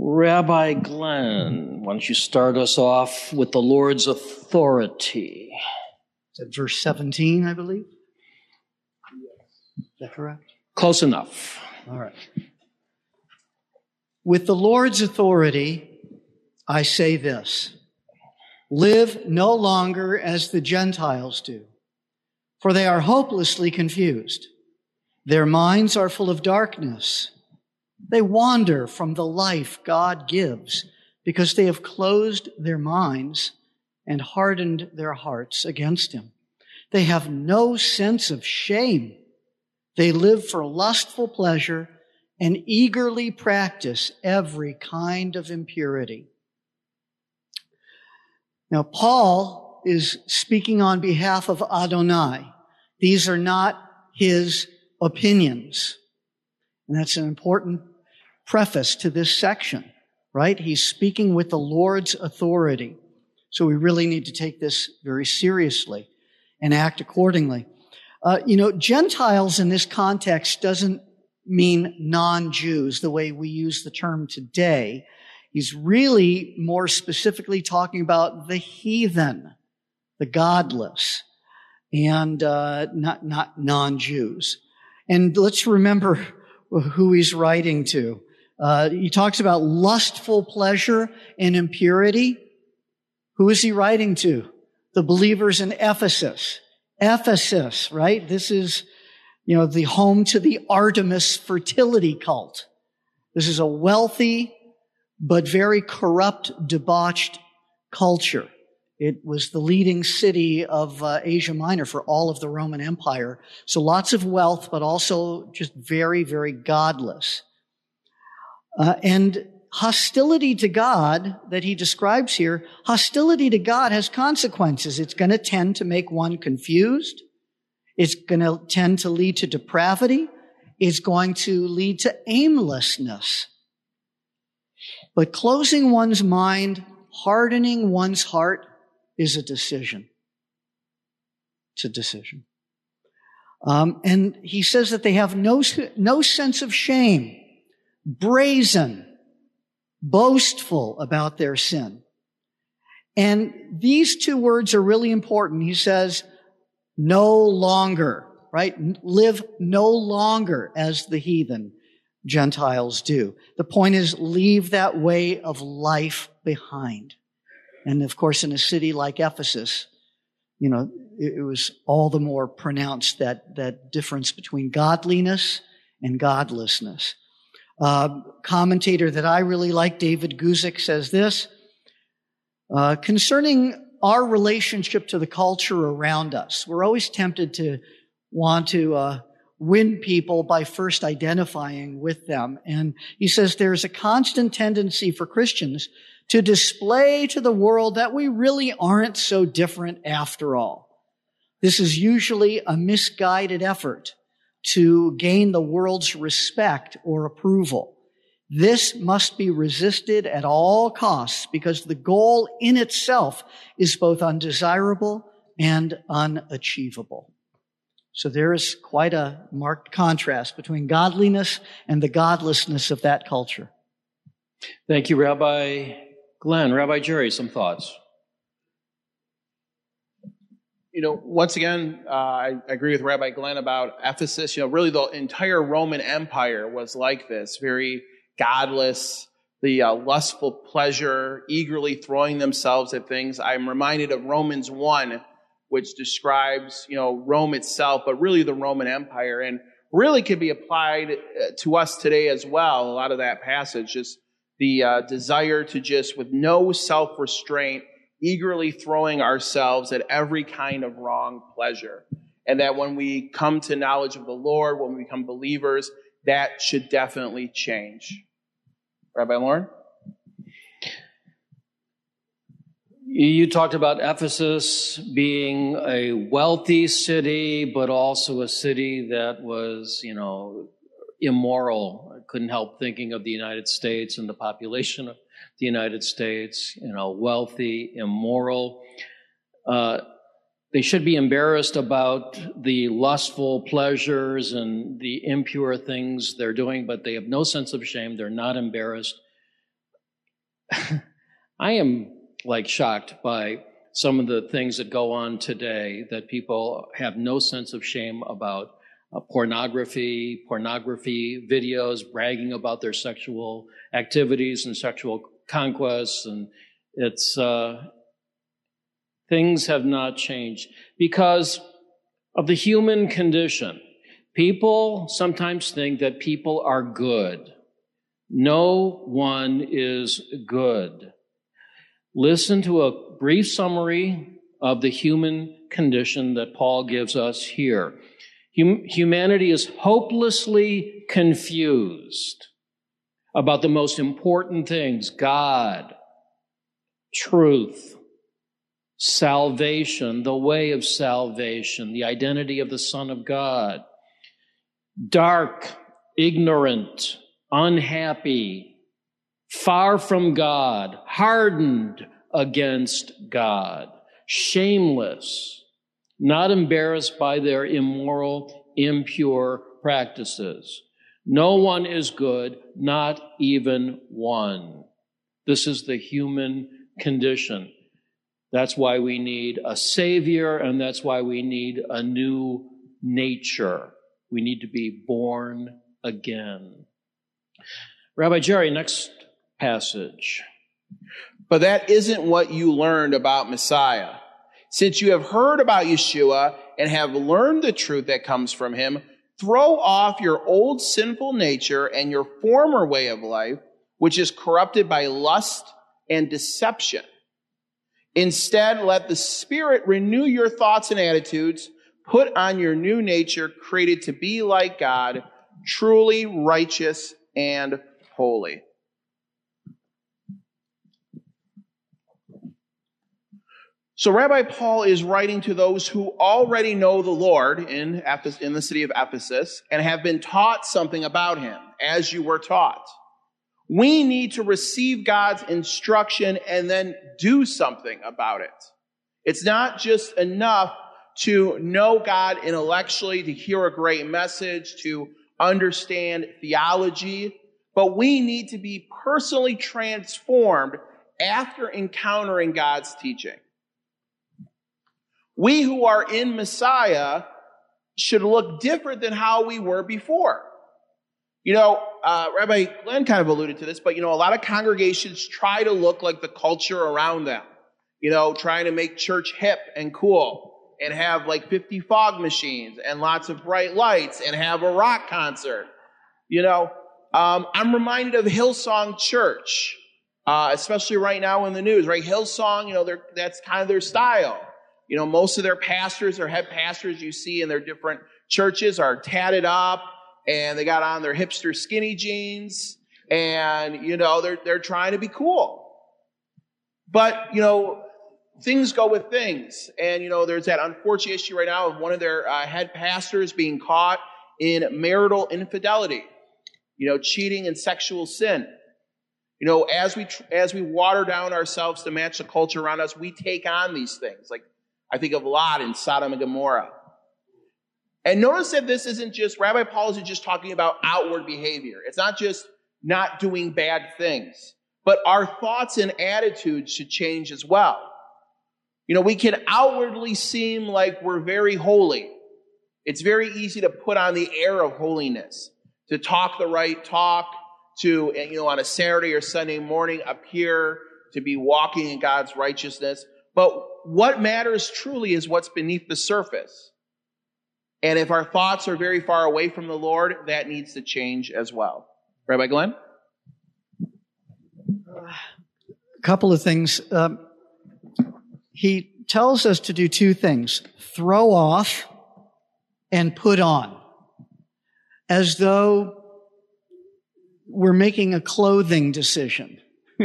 Rabbi Glenn, why don't you start us off with the Lord's authority? Is that verse 17, I believe? Is that correct? Close enough. All right. With the Lord's authority, I say this: live no longer as the Gentiles do, for they are hopelessly confused. Their minds are full of darkness. They wander from the life God gives because they have closed their minds and hardened their hearts against Him. They have no sense of shame. They live for lustful pleasure and eagerly practice every kind of impurity. Now, Paul is speaking on behalf of Adonai. These are not his opinions. And that's an important preface to this section, right? He's speaking with the Lord's authority. So we really need to take this very seriously and act accordingly. Gentiles in this context doesn't mean non-Jews the way we use the term today. He's really more specifically talking about the heathen, the godless, and not non-Jews. And let's remember who he's writing to. He talks about lustful pleasure and impurity. Who is he writing to? The believers in Ephesus. Ephesus, right? This is, the home to the Artemis fertility cult. This is a wealthy but very corrupt, debauched culture. It was the leading city of Asia Minor for all of the Roman Empire. So lots of wealth, but also just very, very godless. And hostility to God that he describes here, hostility to God has consequences. It's going to tend to make one confused. It's going to tend to lead to depravity. It's going to lead to aimlessness. But closing one's mind, hardening one's heart is a decision. It's a decision. And he says that they have no sense of shame, brazen, boastful about their sin. And these two words are really important. He says, no longer, right? Live no longer as the heathen Gentiles do. The point is, leave that way of life behind. And of course, in a city like Ephesus, it was all the more pronounced, that difference between godliness and godlessness. Commentator that I really like, David Guzik, says this, concerning our relationship to the culture around us. We're always tempted to want to win people by first identifying with them. And he says there's a constant tendency for Christians to display to the world that we really aren't so different after all. This is usually a misguided effort to gain the world's respect or approval. This must be resisted at all costs because the goal in itself is both undesirable and unachievable. So there is quite a marked contrast between godliness and the godlessness of that culture. Thank you, Rabbi Glenn. Rabbi Jerry, some thoughts? Once again, I agree with Rabbi Glenn about Ephesus. Really the entire Roman Empire was like this, very godless, the lustful pleasure, eagerly throwing themselves at things. I'm reminded of Romans 1, which describes, Rome itself, but really the Roman Empire, and really could be applied to us today as well. A lot of that passage, just the desire to just, with no self-restraint, eagerly throwing ourselves at every kind of wrong pleasure. And that when we come to knowledge of the Lord, when we become believers, that should definitely change. Rabbi Lauren? You talked about Ephesus being a wealthy city, but also a city that was, immoral. I couldn't help thinking of the United States and the population of the United States, wealthy, immoral. They should be embarrassed about the lustful pleasures and the impure things they're doing, but they have no sense of shame. They're not embarrassed. I am shocked by some of the things that go on today that people have no sense of shame about. Pornography videos, bragging about their sexual activities and sexual conquests, and it's things have not changed because of the human condition. People sometimes think that people are good. No one is good. Listen to a brief summary of the human condition that Paul gives us here. Humanity is hopelessly confused about the most important things: God, truth, salvation, the way of salvation, the identity of the Son of God. Dark, ignorant, unhappy, far from God, hardened against God, shameless, not embarrassed by their immoral, impure practices. No one is good, not even one. This is the human condition. That's why we need a Savior, and that's why we need a new nature. We need to be born again. Rabbi Jerry, next passage. But that isn't what you learned about Messiah. Since you have heard about Yeshua and have learned the truth that comes from him, throw off your old sinful nature and your former way of life, which is corrupted by lust and deception. Instead, let the Spirit renew your thoughts and attitudes. Put on your new nature, created to be like God, truly righteous and holy. So Rabbi Paul is writing to those who already know the Lord in the city of Ephesus and have been taught something about him, as you were taught. We need to receive God's instruction and then do something about it. It's not just enough to know God intellectually, to hear a great message, to understand theology, but we need to be personally transformed after encountering God's teaching. We who are in Messiah should look different than how we were before. Rabbi Glenn kind of alluded to this, but, a lot of congregations try to look like the culture around them, trying to make church hip and cool and have 50 fog machines and lots of bright lights and have a rock concert. I'm reminded of Hillsong Church, especially right now in the news, right? Hillsong, that's kind of their style. Most of their pastors or head pastors you see in their different churches are tatted up and they got on their hipster skinny jeans and, they're trying to be cool. But, things go with things. And, there's that unfortunate issue right now of one of their head pastors being caught in marital infidelity, cheating and sexual sin. As we water down ourselves to match the culture around us, we take on these things. I think of Lot in Sodom and Gomorrah. And notice that this isn't just, Rabbi Paul isn't just talking about outward behavior. It's not just not doing bad things, but our thoughts and attitudes should change as well. We can outwardly seem like we're very holy. It's very easy to put on the air of holiness, to talk the right talk, to, on a Saturday or Sunday morning appear to be walking in God's righteousness. But what matters truly is what's beneath the surface. And if our thoughts are very far away from the Lord, that needs to change as well. Rabbi Glenn? A couple of things. He tells us to do two things: throw off and put on, as though we're making a clothing decision.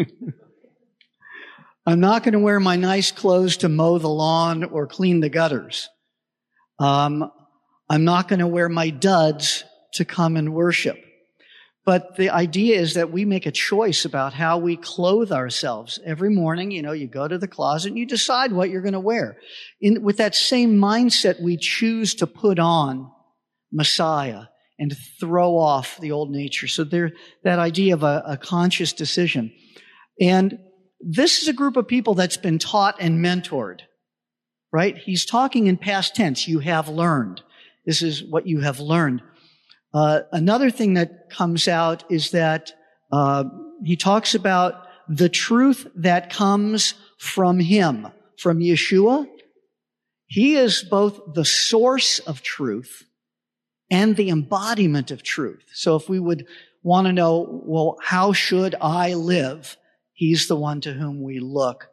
I'm not going to wear my nice clothes to mow the lawn or clean the gutters. I'm not going to wear my duds to come and worship. But the idea is that we make a choice about how we clothe ourselves. Every morning, you go to the closet and you decide what you're going to wear. With that same mindset, we choose to put on Messiah and throw off the old nature. So that idea of a conscious decision. And this is a group of people that's been taught and mentored, right? He's talking in past tense. You have learned. This is what you have learned. Another thing that comes out is that he talks about the truth that comes from him, from Yeshua. He is both the source of truth and the embodiment of truth. So if we would want to know, well, how should I live? He's the one to whom we look.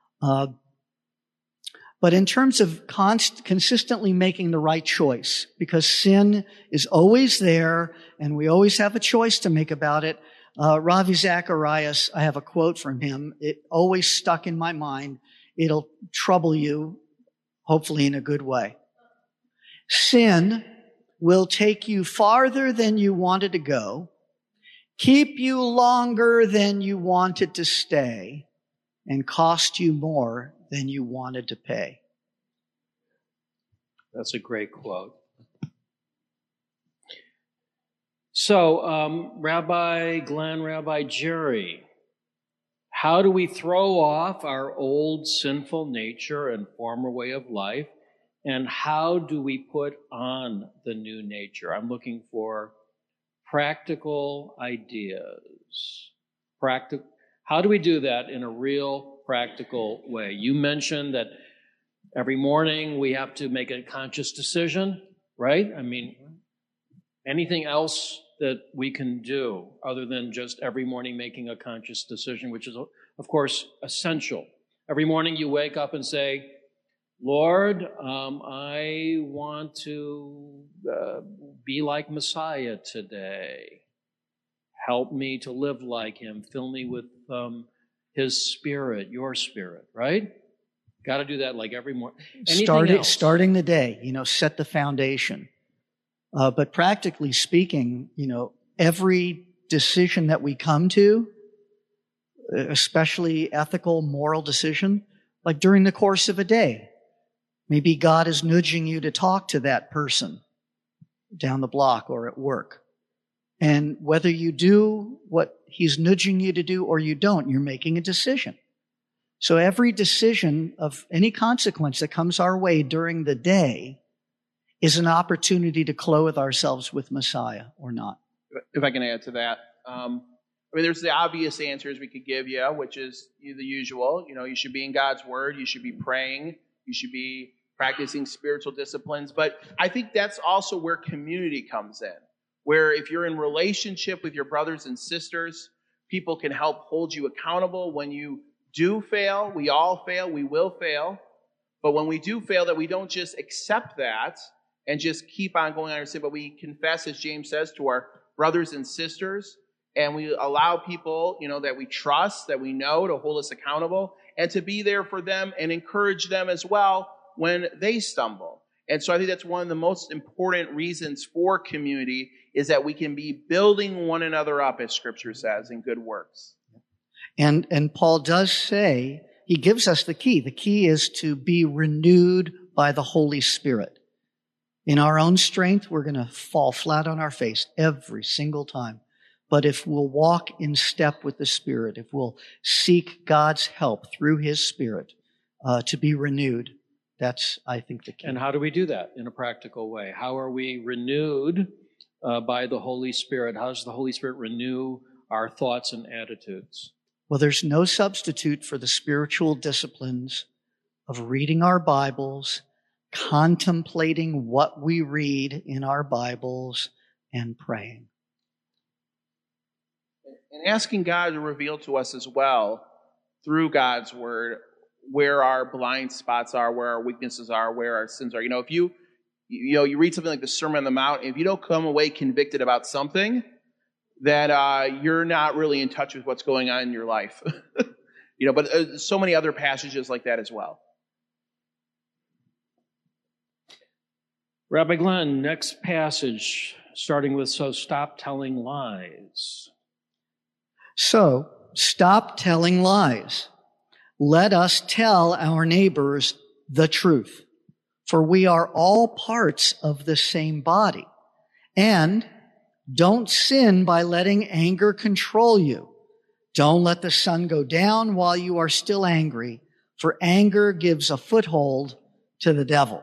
But in terms of consistently making the right choice, because sin is always there and we always have a choice to make about it, Ravi Zacharias, I have a quote from him. It always stuck in my mind. It'll trouble you, hopefully in a good way. Sin will take you farther than you wanted to go, keep you longer than you wanted to stay, and cost you more than you wanted to pay. That's a great quote. So, Rabbi Glenn, Rabbi Jerry, how do we throw off our old sinful nature and former way of life? And how do we put on the new nature? I'm looking for practical ideas. How do we do that in a real practical way? You mentioned that every morning we have to make a conscious decision, right? I mean, anything else that we can do other than just every morning making a conscious decision, which is, of course, essential. Every morning you wake up and say, Lord, I want to be like Messiah today. Help me to live like him. Fill me with his spirit, your spirit, right? Got to do that like every morning. Starting the day, set the foundation. But practically speaking, every decision that we come to, especially ethical, moral decision, like during the course of a day, maybe God is nudging you to talk to that person down the block or at work. And whether you do what he's nudging you to do or you don't, you're making a decision. So every decision of any consequence that comes our way during the day is an opportunity to clothe ourselves with Messiah or not. If I can add to that. There's the obvious answers we could give you, which is the usual. You should be in God's Word. You should be praying. You should be practicing spiritual disciplines. But I think that's also where community comes in, where if you're in relationship with your brothers and sisters, people can help hold you accountable. When you do fail, we all fail, we will fail. But when we do fail, that we don't just accept that and just keep on going on our sin, but we confess, as James says, to our brothers and sisters, and we allow people, that we trust, that we know, to hold us accountable, and to be there for them and encourage them as well when they stumble. And so I think that's one of the most important reasons for community, is that we can be building one another up, as Scripture says, in good works. And Paul does say, he gives us the key. The key is to be renewed by the Holy Spirit. In our own strength, we're going to fall flat on our face every single time. But if we'll walk in step with the Spirit, if we'll seek God's help through His Spirit to be renewed, that's, I think, the key. And how do we do that in a practical way? How are we renewed by the Holy Spirit? How does the Holy Spirit renew our thoughts and attitudes? Well, there's no substitute for the spiritual disciplines of reading our Bibles, contemplating what we read in our Bibles, and praying. And asking God to reveal to us as well, through God's Word, where our blind spots are, where our weaknesses are, where our sins are. If you read something like the Sermon on the Mount, if you don't come away convicted about something, that you're not really in touch with what's going on in your life. But so many other passages like that as well. Rabbi Glenn, next passage, starting with, so stop telling lies. So, stop telling lies. Let us tell our neighbors the truth, for we are all parts of the same body. And don't sin by letting anger control you. Don't let the sun go down while you are still angry, for anger gives a foothold to the devil.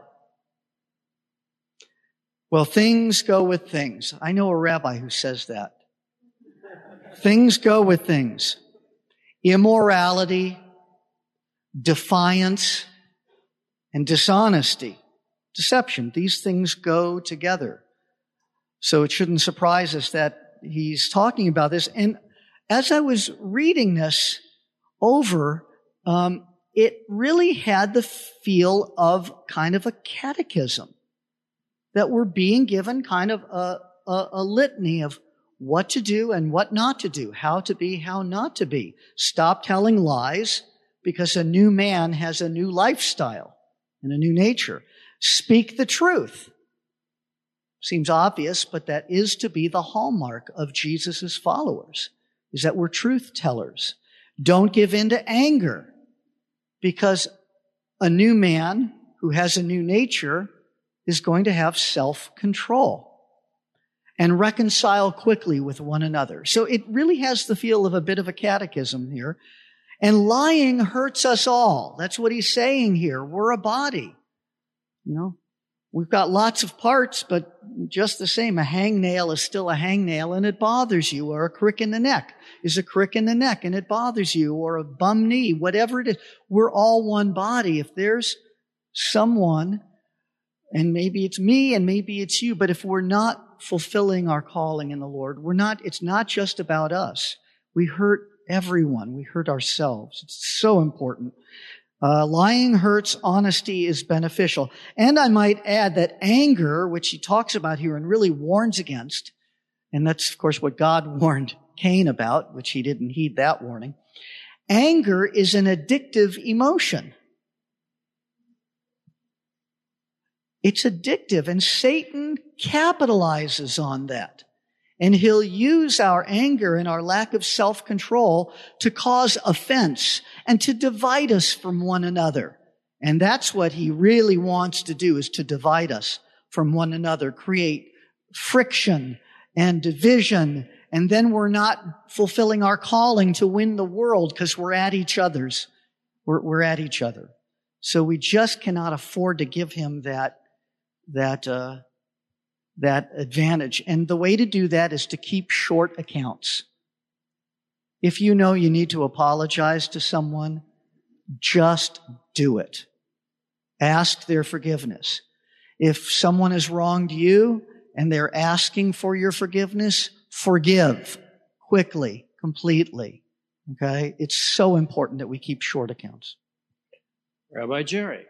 Well, things go with things. I know a rabbi who says that. Things go with things. Immorality, defiance, and dishonesty, deception. These things go together. So it shouldn't surprise us that he's talking about this. And as I was reading this over, it really had the feel of kind of a catechism, that we're being given kind of a litany of what to do and what not to do, how to be, how not to be. Stop telling lies, because a new man has a new lifestyle and a new nature. Speak the truth. Seems obvious, but that is to be the hallmark of Jesus' followers, is that we're truth tellers. Don't give in to anger, because a new man who has a new nature is going to have self-control and reconcile quickly with one another. So it really has the feel of a bit of a catechism here. And lying hurts us all. That's what he's saying here. We're a body. You know, we've got lots of parts, but just the same, a hangnail is still a hangnail and it bothers you, or a crick in the neck is a crick in the neck and it bothers you, or a bum knee, whatever it is. We're all one body. If there's someone, and maybe it's me and maybe it's you, but if we're not fulfilling our calling in the Lord, it's not just about us. We hurt everyone. We hurt ourselves. It's so important. Lying hurts, honesty is beneficial. And I might add that anger, which he talks about here and really warns against, and that's, of course, what God warned Cain about, which he didn't heed that warning. Anger is an addictive emotion. It's addictive, and Satan capitalizes on that. And he'll use our anger and our lack of self-control to cause offense and to divide us from one another. And that's what he really wants to do, is to divide us from one another, create friction and division. And then we're not fulfilling our calling to win the world because we're at each other's. We're at each other. So we just cannot afford to give him that advantage. And the way to do that is to keep short accounts. If you know you need to apologize to someone, just do it. Ask their forgiveness. If someone has wronged you and they're asking for your forgiveness, forgive quickly, completely. Okay? It's so important that we keep short accounts. Rabbi Jerry.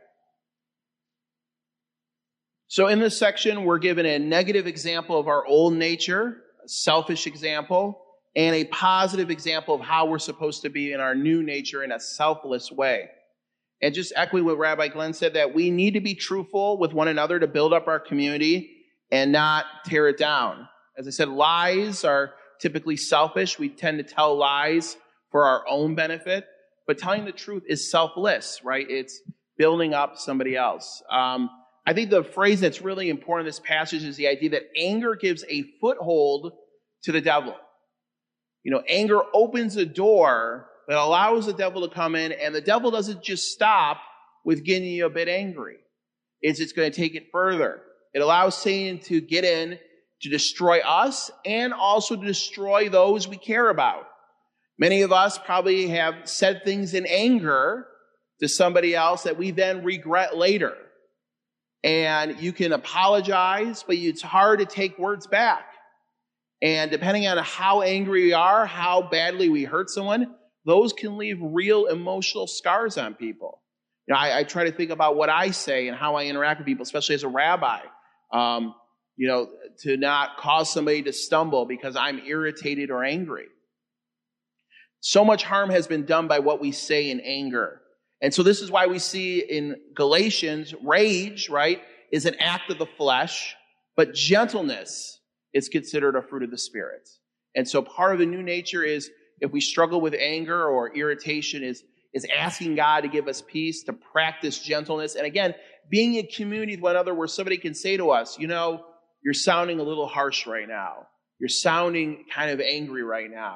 So in this section, we're given a negative example of our old nature, a selfish example, and a positive example of how we're supposed to be in our new nature in a selfless way. And just echoing what Rabbi Glenn said, that we need to be truthful with one another to build up our community and not tear it down. As I said, lies are typically selfish. We tend to tell lies for our own benefit, but telling the truth is selfless, right? It's building up somebody else. I think the phrase that's really important in this passage is the idea that anger gives a foothold to the devil. You know, anger opens a door that allows the devil to come in, and the devil doesn't just stop with getting you a bit angry. It's going to take it further. It allows Satan to get in to destroy us and also to destroy those we care about. Many of us probably have said things in anger to somebody else that we then regret later. And you can apologize, but it's hard to take words back. And depending on how angry we are, how badly we hurt someone, those can leave real emotional scars on people. You know, I try to think about what I say and how I interact with people, especially as a rabbi. You know, to not cause somebody to stumble because I'm irritated or angry. So much harm has been done by what we say in anger. And so this is why we see in Galatians, rage, right, is an act of the flesh, but gentleness is considered a fruit of the Spirit. And so part of the new nature is, if we struggle with anger or irritation, is asking God to give us peace, to practice gentleness. And again, being in community with one another where somebody can say to us, you know, you're sounding a little harsh right now. You're sounding kind of angry right now.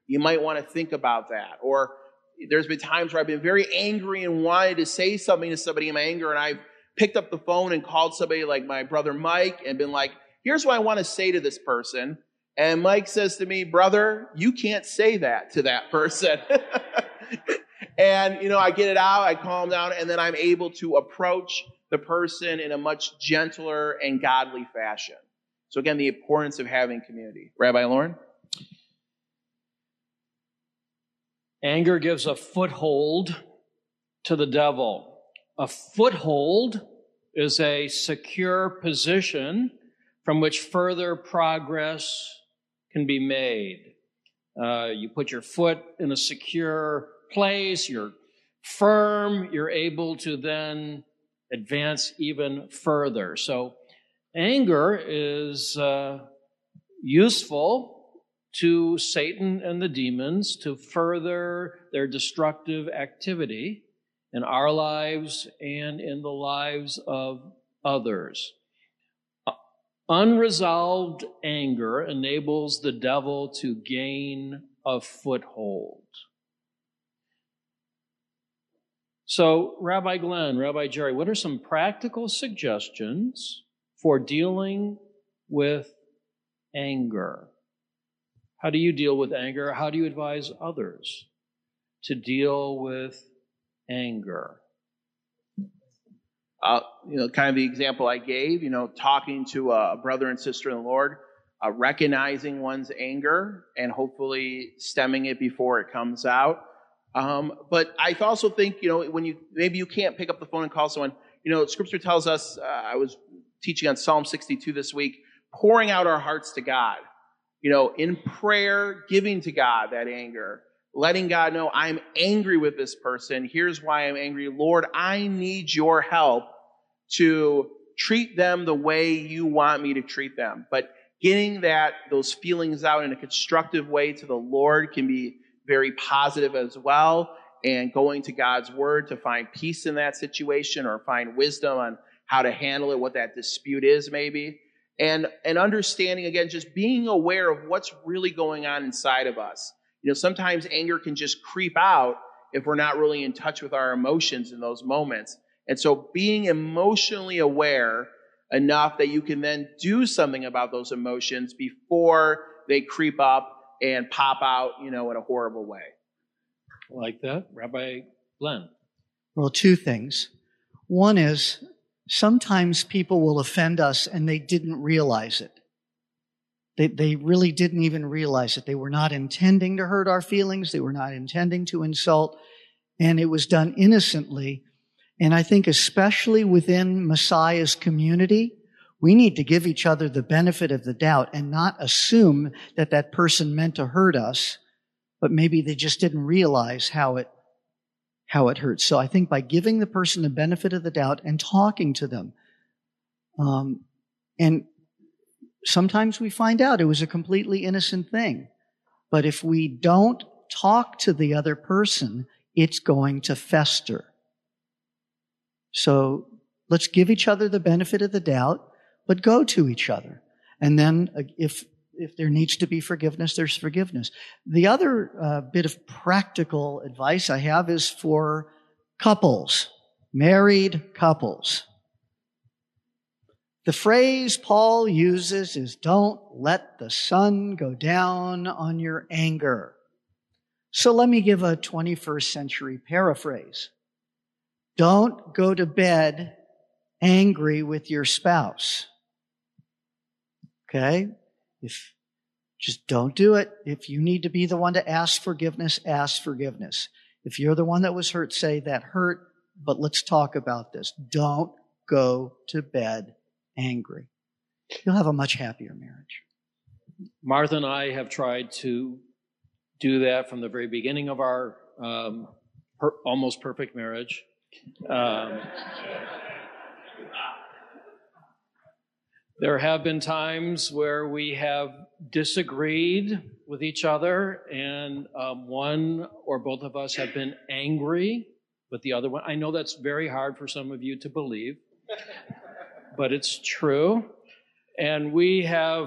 You might want to think about that. Or there's been times where I've been very angry and wanted to say something to somebody in my anger, and I've picked up the phone and called somebody like my brother Mike and been like, here's what I want to say to this person. And Mike says to me, brother, you can't say that to that person. And, I get it out, I calm down, and then I'm able to approach the person in a much gentler and godly fashion. So again, the importance of having community. Rabbi Lauren? Anger gives a foothold to the devil. A foothold is a secure position from which further progress can be made. You put your foot in a secure place, you're firm, you're able to then advance even further. So anger is useful to Satan and the demons to further their destructive activity in our lives and in the lives of others. Unresolved anger enables the devil to gain a foothold. So, Rabbi Glenn, Rabbi Jerry, what are some practical suggestions for dealing with anger? How do you deal with anger? How do you advise others to deal with anger? Kind of the example I gave, talking to a brother and sister in the Lord, recognizing one's anger and hopefully stemming it before it comes out. But I also think, when maybe you can't pick up the phone and call someone, Scripture tells us, I was teaching on Psalm 62 this week, pouring out our hearts to God, in prayer, giving to God that anger, letting God know I'm angry with this person. Here's why I'm angry. Lord, I need your help to treat them the way you want me to treat them. But getting those feelings out in a constructive way to the Lord can be very positive as well, and going to God's word to find peace in that situation or find wisdom on how to handle it, what that dispute is maybe. And understanding, again, just being aware of what's really going on inside of us. Sometimes anger can just creep out if we're not really in touch with our emotions in those moments. And so being emotionally aware enough that you can then do something about those emotions before they creep up and pop out, in a horrible way. Like that. Rabbi Glenn. Well, two things. One is sometimes people will offend us and they didn't realize it. They really didn't even realize it. They were not intending to hurt our feelings. They were not intending to insult. And it was done innocently. And I think especially within Messiah's community, we need to give each other the benefit of the doubt and not assume that that person meant to hurt us, but maybe they just didn't realize how it hurts. So I think by giving the person the benefit of the doubt and talking to them, and sometimes we find out it was a completely innocent thing. But if we don't talk to the other person, it's going to fester. So let's give each other the benefit of the doubt, but go to each other. And then if there needs to be forgiveness, there's forgiveness. The other bit of practical advice I have is for couples, married couples. The phrase Paul uses is, don't let the sun go down on your anger. So let me give a 21st century paraphrase. Don't go to bed angry with your spouse. Okay? Just don't do it. If you need to be the one to ask forgiveness, ask forgiveness. If you're the one that was hurt, say that hurt, but let's talk about this. Don't go to bed angry. You'll have a much happier marriage. Martha and I have tried to do that from the very beginning of our almost perfect marriage. There have been times where we have disagreed with each other, and one or both of us have been angry with the other one. I know that's very hard for some of you to believe, but it's true. And we have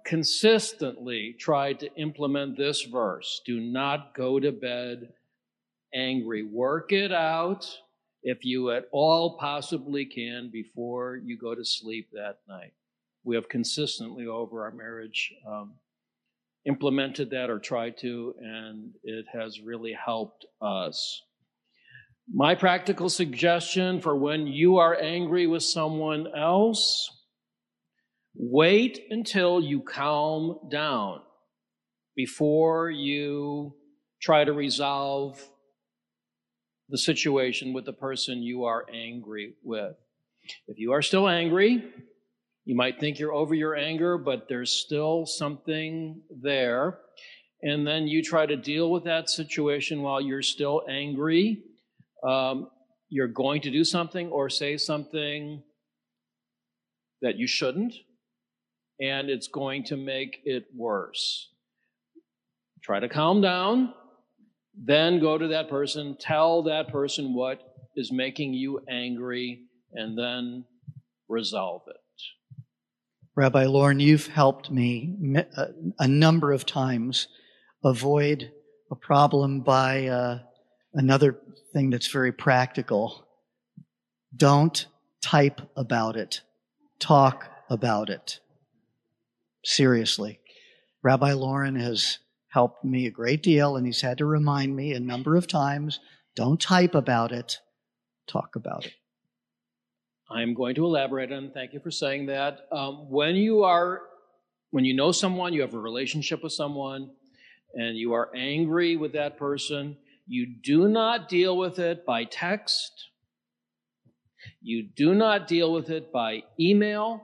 consistently tried to implement this verse. Do not go to bed angry. Work it out if you at all possibly can before you go to sleep that night. We have consistently over our marriage implemented that or tried to, and it has really helped us. My practical suggestion for when you are angry with someone else, wait until you calm down before you try to resolve the situation with the person you are angry with. If you are still angry, you might think you're over your anger, but there's still something there. And then you try to deal with that situation while you're still angry. You're going to do something or say something that you shouldn't, and it's going to make it worse. Try to calm down, then go to that person, tell that person what is making you angry, and then resolve it. Rabbi Lauren, you've helped me a number of times avoid a problem by another thing that's very practical. Don't type about it. Talk about it. Seriously. Rabbi Lauren has helped me a great deal, and he's had to remind me a number of times, don't type about it. Talk about it. I'm going to elaborate on, thank you for saying that. When you know someone, you have a relationship with someone, and you are angry with that person, you do not deal with it by text. You do not deal with it by email.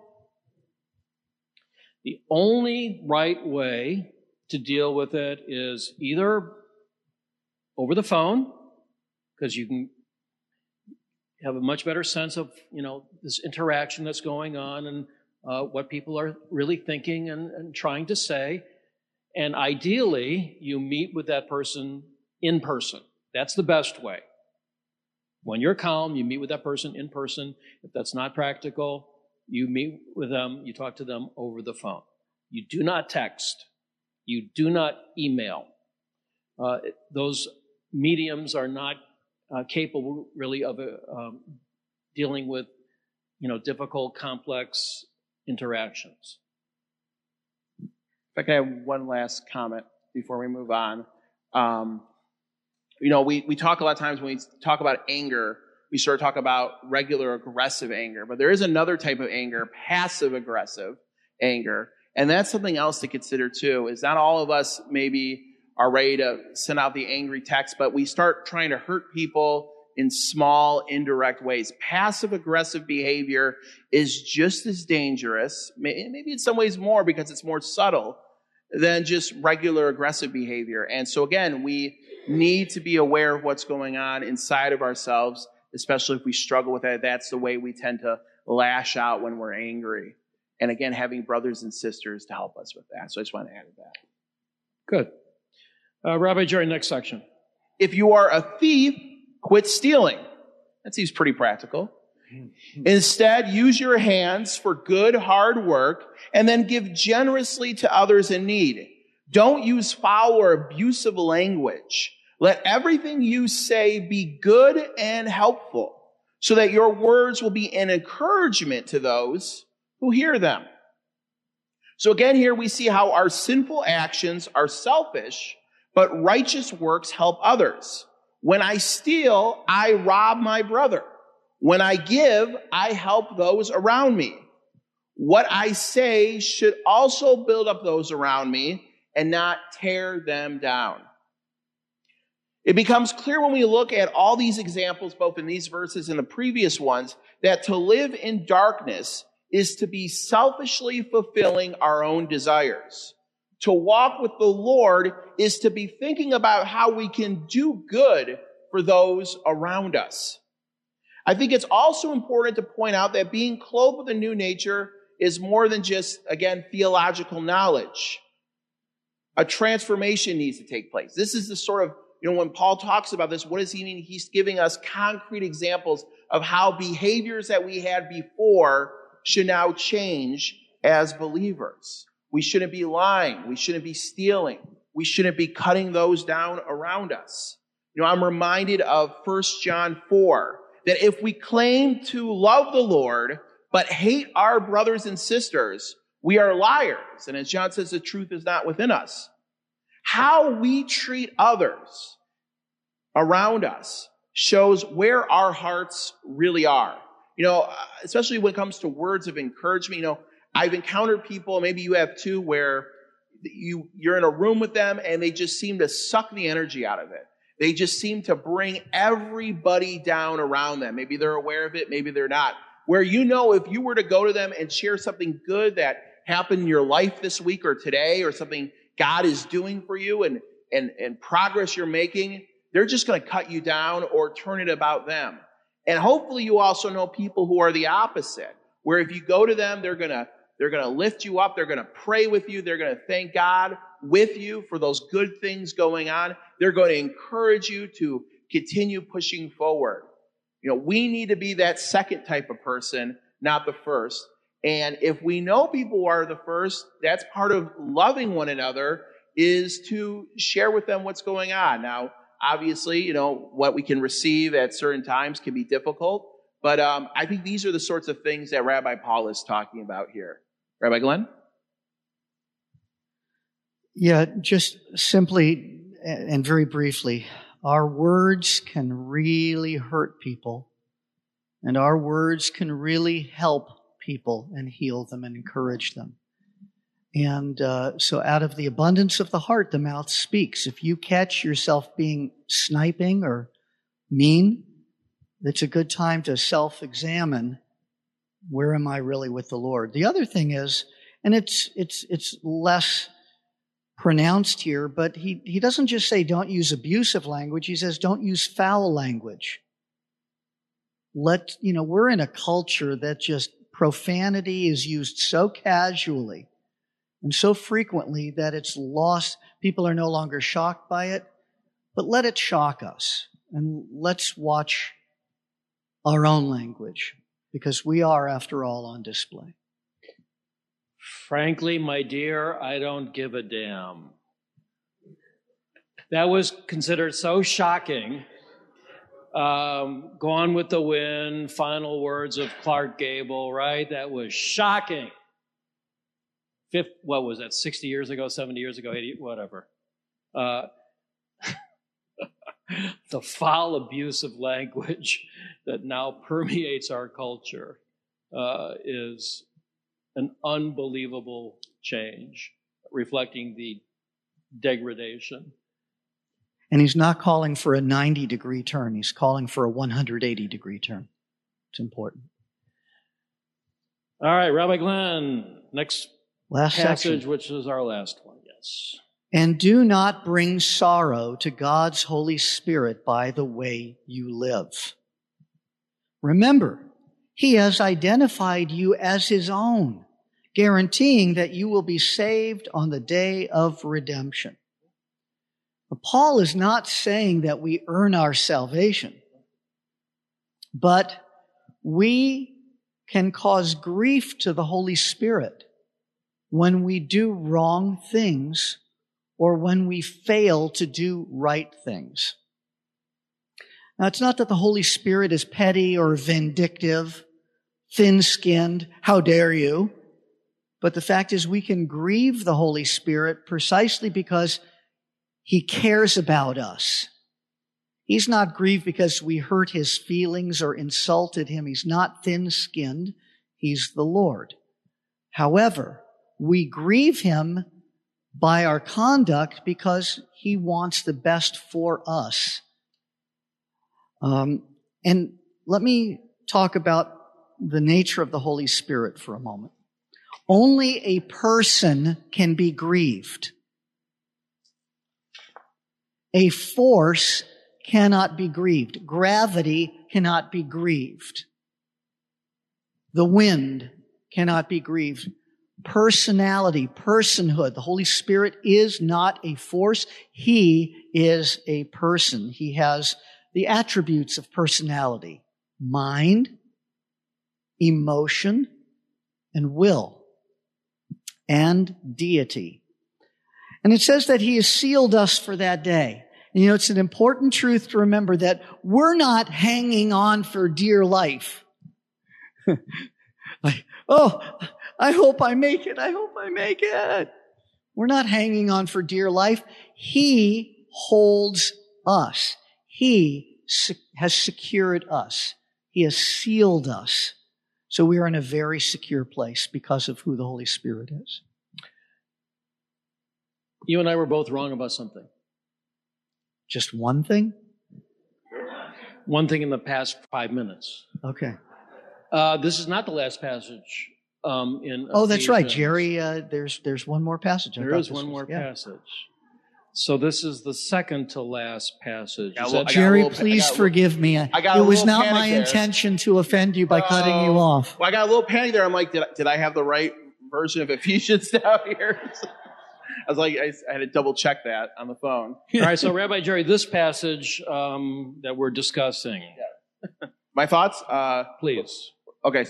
The only right way to deal with it is either over the phone, because you can have a much better sense of, this interaction that's going on and what people are really thinking and trying to say. And ideally, you meet with that person in person. That's the best way. When you're calm, you meet with that person in person. If that's not practical, you meet with them, you talk to them over the phone. You do not text. You do not email. Those mediums are not capable really of dealing with, difficult, complex interactions. If I could have one last comment before we move on. We talk a lot of times when we talk about anger, we sort of talk about regular aggressive anger, but there is another type of anger, passive aggressive anger. And that's something else to consider too, is not all of us maybe are ready to send out the angry text, but we start trying to hurt people in small, indirect ways. Passive aggressive behavior is just as dangerous, maybe in some ways more because it's more subtle than just regular aggressive behavior. And so again, we need to be aware of what's going on inside of ourselves, especially if we struggle with that. That's the way we tend to lash out when we're angry. And again, having brothers and sisters to help us with that. So I just want to add that. Good. Rabbi Jerry, next section. If you are a thief, quit stealing. That seems pretty practical. Instead, use your hands for good, hard work, and then give generously to others in need. Don't use foul or abusive language. Let everything you say be good and helpful, so that your words will be an encouragement to those who hear them. So again, here we see how our sinful actions are selfish, but righteous works help others. When I steal, I rob my brother. When I give, I help those around me. What I say should also build up those around me and not tear them down. It becomes clear when we look at all these examples, both in these verses and the previous ones, that to live in darkness is to be selfishly fulfilling our own desires. To walk with the Lord is to be thinking about how we can do good for those around us. I think it's also important to point out that being clothed with a new nature is more than just, again, theological knowledge. A transformation needs to take place. This is the sort of, when Paul talks about this, what does he mean? He's giving us concrete examples of how behaviors that we had before should now change as believers. We shouldn't be lying. We shouldn't be stealing. We shouldn't be cutting those down around us. I'm reminded of 1 John 4, that if we claim to love the Lord, but hate our brothers and sisters, we are liars. And as John says, the truth is not within us. How we treat others around us shows where our hearts really are. Especially when it comes to words of encouragement. I've encountered people, maybe you have too, where you're in a room with them and they just seem to suck the energy out of it. They just seem to bring everybody down around them. Maybe they're aware of it, maybe they're not. Where if you were to go to them and share something good that happened in your life this week or today, or something God is doing for you and progress you're making, they're just going to cut you down or turn it about them. And hopefully you also know people who are the opposite, where if you go to them, they're going to lift you up. They're going to pray with you. They're going to thank God with you for those good things going on. They're going to encourage you to continue pushing forward. We need to be that second type of person, not the first. And if we know people who are the first, that's part of loving one another, is to share with them what's going on. Now, obviously, what we can receive at certain times can be difficult, but I think these are the sorts of things that Rabbi Paul is talking about here. Rabbi Glenn? Yeah, just simply and very briefly, our words can really hurt people, and our words can really help people and heal them and encourage them. And so out of the abundance of the heart, the mouth speaks. If you catch yourself being sniping or mean, it's a good time to self-examine, where am I really with the Lord? The other thing is, and it's less pronounced here, but he doesn't just say don't use abusive language. He says don't use foul language. We're in a culture that just profanity is used so casually and so frequently that it's lost. People are no longer shocked by it, but let it shock us. And let's watch our own language, because we are, after all, on display. Frankly, my dear, I don't give a damn. That was considered so shocking. Gone with the Wind, final words of Clark Gable, right? That was shocking. What was that, 60 years ago, 70 years ago, 80, whatever. The foul, abusive language that now permeates our culture is an unbelievable change, reflecting the degradation. And he's not calling for a 90-degree turn. He's calling for a 180-degree turn. It's important. All right, Rabbi Glenn, next last passage, section. which is our last one, yes. And do not bring sorrow to God's Holy Spirit by the way you live. Remember, He has identified you as His own, guaranteeing that you will be saved on the day of redemption. But Paul is not saying that we earn our salvation, but we can cause grief to the Holy Spirit when we do wrong things or when we fail to do right things. Now, it's not that the Holy Spirit is petty or vindictive, thin-skinned, how dare you? But the fact is we can grieve the Holy Spirit precisely because He cares about us. He's not grieved because we hurt His feelings or insulted Him. He's not thin-skinned. He's the Lord. However, we grieve Him by our conduct because He wants the best for us. And let me talk about the nature of the Holy Spirit for a moment. Only a person can be grieved. A force cannot be grieved. Gravity cannot be grieved. The wind cannot be grieved. Personality, personhood. The Holy Spirit is not a force. He is a person. He has the attributes of personality: mind, emotion, and will. and deity. And it says that he has sealed us for that day. And it's an important truth to remember that we're not hanging on for dear life. I hope I make it. I hope I make it. We're not hanging on for dear life. He holds us. He has secured us. He has sealed us. So we are in a very secure place because of who the Holy Spirit is. You and I were both wrong about something. Just one thing? One thing in the past 5 minutes. Okay. This is not the last passage in Oh, that's right, Ephesians. Jerry. There's one more passage. There is one more passage. So this is the second to last passage. Yeah, Is well, that- Jerry, please forgive me. got It a was little not panic my there. intention to offend you by cutting you off. Well, I got a little panic there. I'm like, did I have the right version of Ephesians down here? I was like, I had to double check that on the phone. All right, so Rabbi Jerry, this passage that we're discussing, My thoughts? please. Okay.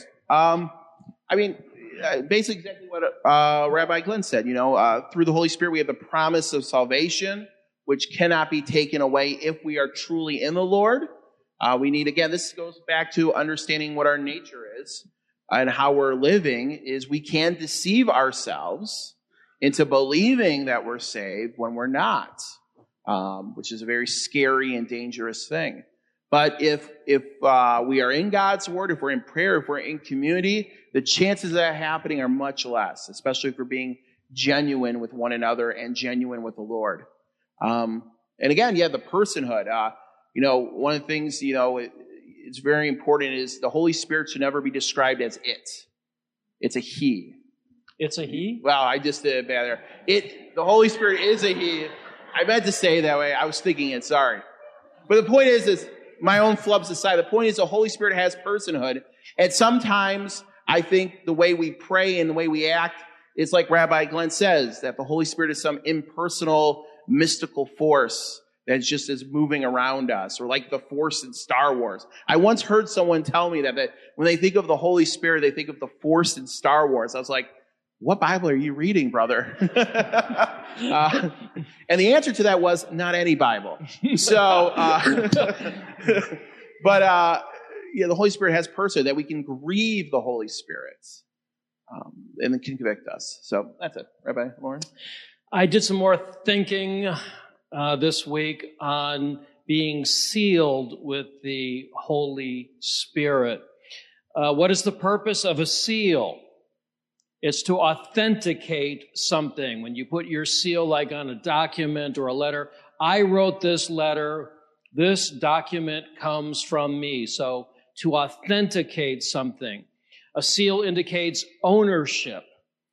Basically exactly what Rabbi Glenn said. Through the Holy Spirit, we have the promise of salvation, which cannot be taken away if we are truly in the Lord. We need, again, this goes back to understanding what our nature is and how we're living, is we can deceive ourselves into believing that we're saved when we're not, which is a very scary and dangerous thing. But if we are in God's Word, if we're in prayer, if we're in community, the chances of that happening are much less, especially if we're being genuine with one another and genuine with the Lord. And again, the personhood. One of the things, it's very important is the Holy Spirit should never be described as it. It's a he. It's a he? Wow, I just did it bad there. The Holy Spirit is a he. I meant to say it that way. I was thinking it, sorry. But the point is my own flubs aside, the point is the Holy Spirit has personhood. And sometimes I think the way we pray and the way we act is like Rabbi Glenn says, that the Holy Spirit is some impersonal, mystical force that's just is moving around us, or like the Force in Star Wars. I once heard someone tell me that when they think of the Holy Spirit, they think of the Force in Star Wars. I was like, what Bible are you reading, brother? And the answer to that was not any Bible. So, the Holy Spirit has person that we can grieve the Holy Spirit, and it can convict us. So that's it. Rabbi Lauren? I did some more thinking this week on being sealed with the Holy Spirit. What is the purpose of a seal? It's to authenticate something. When you put your seal like on a document or a letter, I wrote this letter, this document comes from me. So to authenticate something. A seal indicates ownership.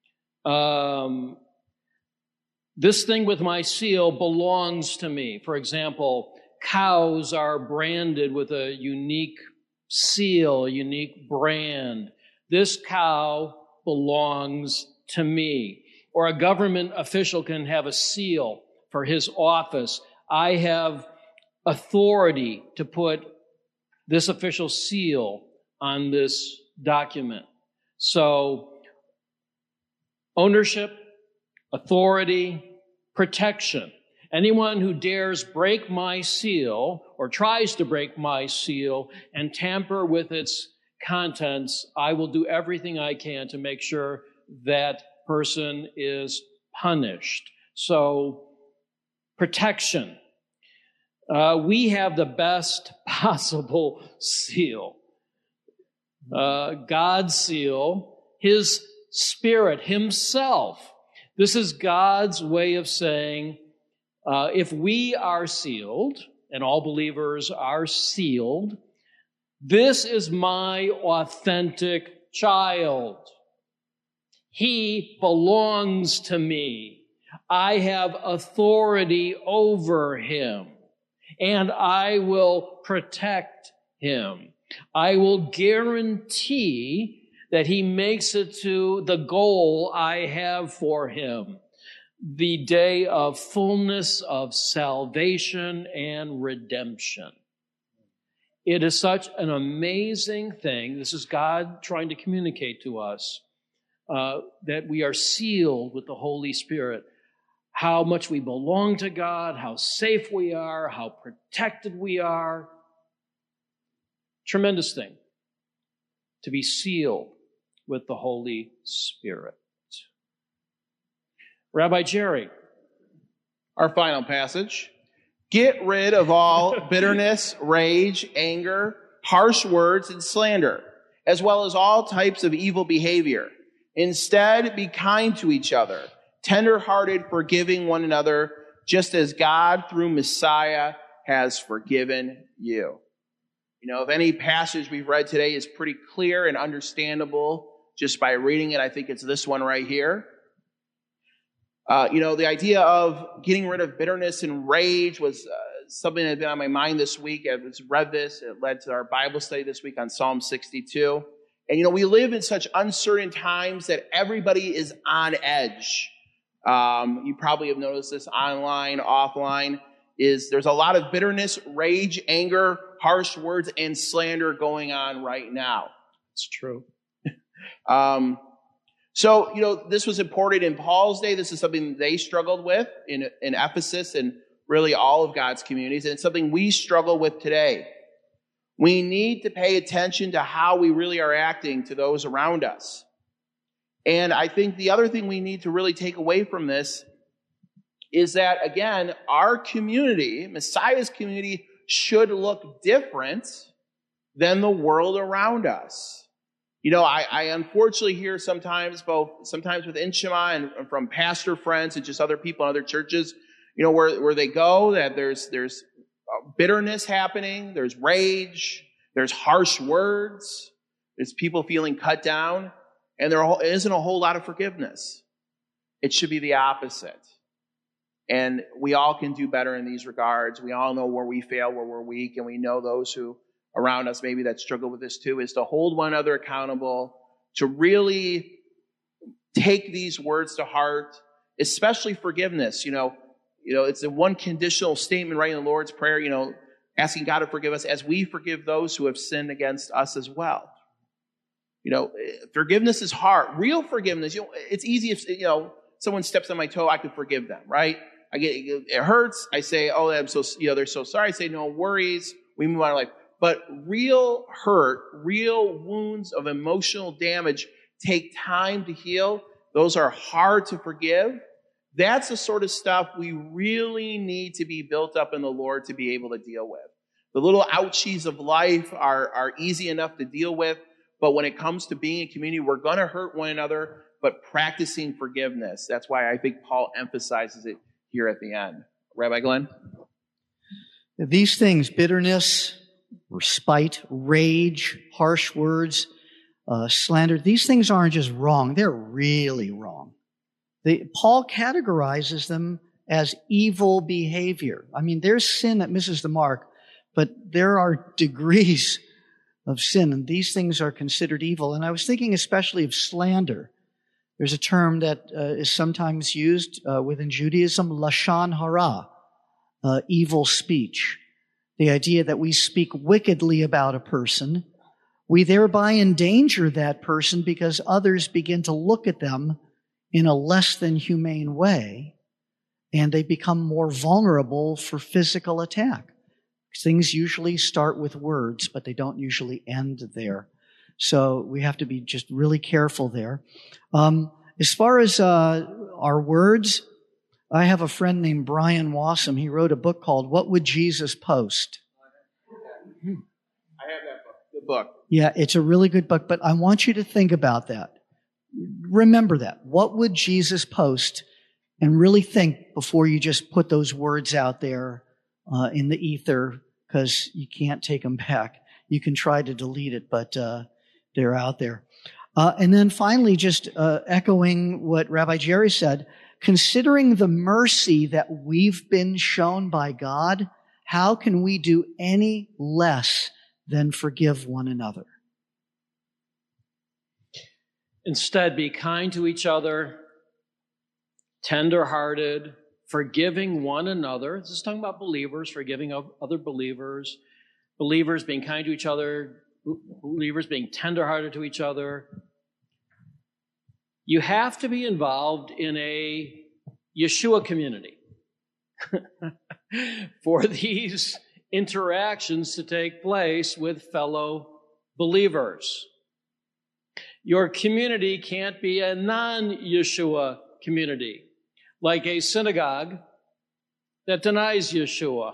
This thing with my seal belongs to me. For example, cows are branded with a unique seal, a unique brand. This cow belongs to me. Or a government official can have a seal for his office. I have authority to put this official seal on this document. So, ownership, authority, protection. Anyone who dares break my seal or tries to break my seal and tamper with its contents, I will do everything I can to make sure that person is punished. So, protection. We have the best possible seal. God's seal, His Spirit Himself. This is God's way of saying, if we are sealed, and all believers are sealed, this is my authentic child. He belongs to me. I have authority over him, and I will protect him. I will guarantee that he makes it to the goal I have for him, the day of fullness of salvation and redemption. It is such an amazing thing. This is God trying to communicate to us that we are sealed with the Holy Spirit, how much we belong to God, how safe we are, how protected we are. Tremendous thing to be sealed with the Holy Spirit. Rabbi Jerry. Our final passage. Get rid of all bitterness, rage, anger, harsh words, and slander, as well as all types of evil behavior. Instead, be kind to each other, tender-hearted, forgiving one another, just as God, through Messiah, has forgiven you. You know, if any passage we've read today is pretty clear and understandable just by reading it, I think it's this one right here. The idea of getting rid of bitterness and rage was something that had been on my mind this week. I read this. It led to our Bible study this week on Psalm 62. And, we live in such uncertain times that everybody is on edge. You probably have noticed this online, offline, there's a lot of bitterness, rage, anger, harsh words, and slander going on right now. It's true. So, this was important in Paul's day. This is something they struggled with in Ephesus and really all of God's communities. And it's something we struggle with today. We need to pay attention to how we really are acting to those around us. And I think the other thing we need to really take away from this is that, again, our community, Messiah's community, should look different than the world around us. I unfortunately hear sometimes within Shema and from pastor friends and just other people in other churches, where they go, that there's bitterness happening, there's rage, there's harsh words, there's people feeling cut down, and there isn't a whole lot of forgiveness. It should be the opposite. And we all can do better in these regards. We all know where we fail, where we're weak, and we know those who around us maybe that struggle with this too, is to hold one another accountable, to really take these words to heart, especially forgiveness. It's a one conditional statement right in the Lord's Prayer, asking God to forgive us as we forgive those who have sinned against us as well. Forgiveness is hard. Real forgiveness, it's easy if, someone steps on my toe, I can forgive them, right? It hurts. I say, oh, I'm so, they're so sorry. I say, no worries. We move on in life. But real hurt, real wounds of emotional damage take time to heal. Those are hard to forgive. That's the sort of stuff we really need to be built up in the Lord to be able to deal with. The little ouchies of life are easy enough to deal with, but when it comes to being in community, we're going to hurt one another, but practicing forgiveness. That's why I think Paul emphasizes it here at the end. Rabbi Glenn? These things, bitterness, spite, rage, harsh words, slander, these things aren't just wrong. They're really wrong. Paul categorizes them as evil behavior. I mean, there's sin that misses the mark, but there are degrees of sin, and these things are considered evil. And I was thinking especially of slander. There's a term that is sometimes used within Judaism, lashon hara, evil speech. The idea that we speak wickedly about a person, we thereby endanger that person because others begin to look at them in a less than humane way, and they become more vulnerable for physical attack. Things usually start with words, but they don't usually end there. So we have to be just really careful there. As far as our words, I have a friend named Brian Wassam. He wrote a book called What Would Jesus Post? I have that book. Good book. Yeah, it's a really good book, but I want you to think about that. Remember that. What would Jesus post? And really think before you just put those words out there in the ether, because you can't take them back. You can try to delete it, but they're out there. And then finally, just echoing what Rabbi Jerry said, considering the mercy that we've been shown by God, how can we do any less than forgive one another? Instead, be kind to each other, tender-hearted, forgiving one another. This is talking about believers, forgiving other believers, believers being kind to each other, believers being tender-hearted to each other. You have to be involved in a Yeshua community for these interactions to take place with fellow believers. Your community can't be a non-Yeshua community, like a synagogue that denies Yeshua.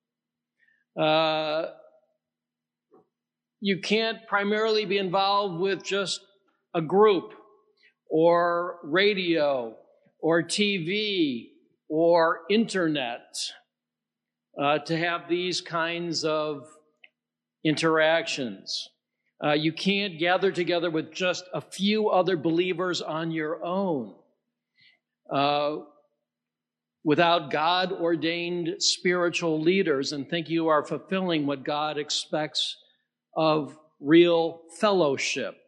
You can't primarily be involved with just a group or radio or TV or internet to have these kinds of interactions. You can't gather together with just a few other believers on your own without God-ordained spiritual leaders and think you are fulfilling what God expects of real fellowship.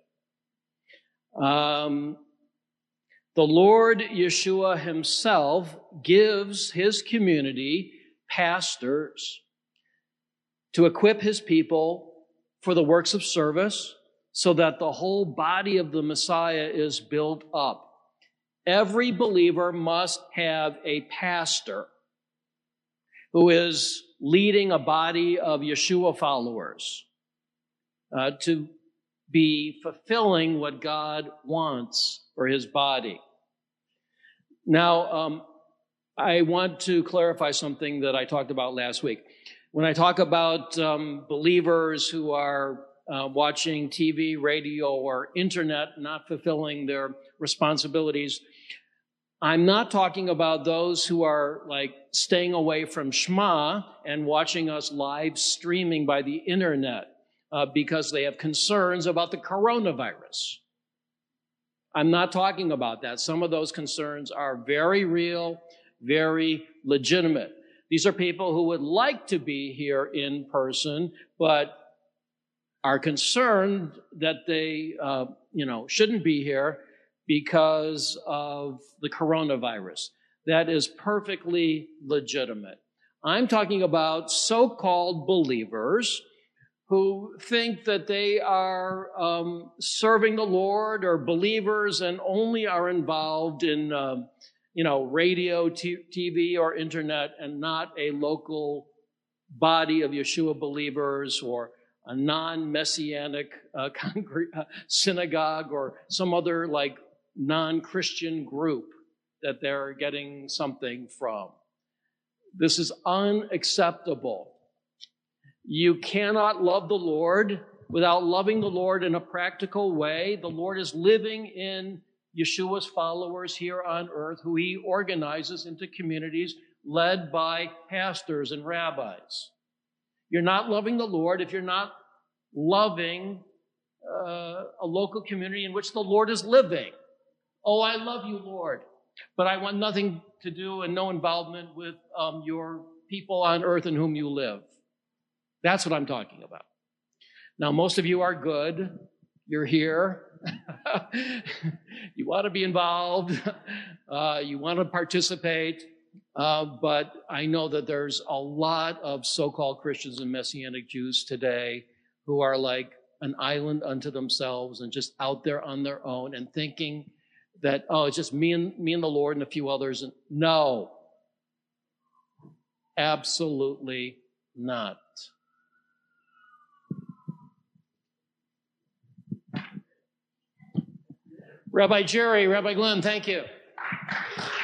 The Lord Yeshua himself gives his community pastors to equip his people for the works of service so that the whole body of the Messiah is built up. Every believer must have a pastor who is leading a body of Yeshua followers to be fulfilling what God wants for his body. Now, I want to clarify something that I talked about last week. When I talk about believers who are watching TV, radio, or internet, not fulfilling their responsibilities, I'm not talking about those who are like staying away from Shema and watching us live streaming by the internet because they have concerns about the coronavirus. I'm not talking about that. Some of those concerns are very real, very legitimate. These are people who would like to be here in person, but are concerned that they, shouldn't be here because of the coronavirus. That is perfectly legitimate. I'm talking about so-called believers who think that they are serving the Lord or believers and only are involved in, radio, TV, or internet and not a local body of Yeshua believers or a non-messianic synagogue or some other like non-Christian group that they're getting something from. This is unacceptable. You cannot love the Lord without loving the Lord in a practical way. The Lord is living in Yeshua's followers here on earth, who he organizes into communities led by pastors and rabbis. You're not loving the Lord if you're not loving a local community in which the Lord is living. Oh, I love you, Lord, but I want nothing to do and no involvement with your people on earth in whom you live. That's what I'm talking about. Now, most of you are good. You're here. You want to be involved. You want to participate. But I know that there's a lot of so-called Christians and Messianic Jews today who are like an island unto themselves and just out there on their own and thinking that, it's just me and the Lord and a few others. And no, absolutely not. Rabbi Jerry, Rabbi Glenn, thank you.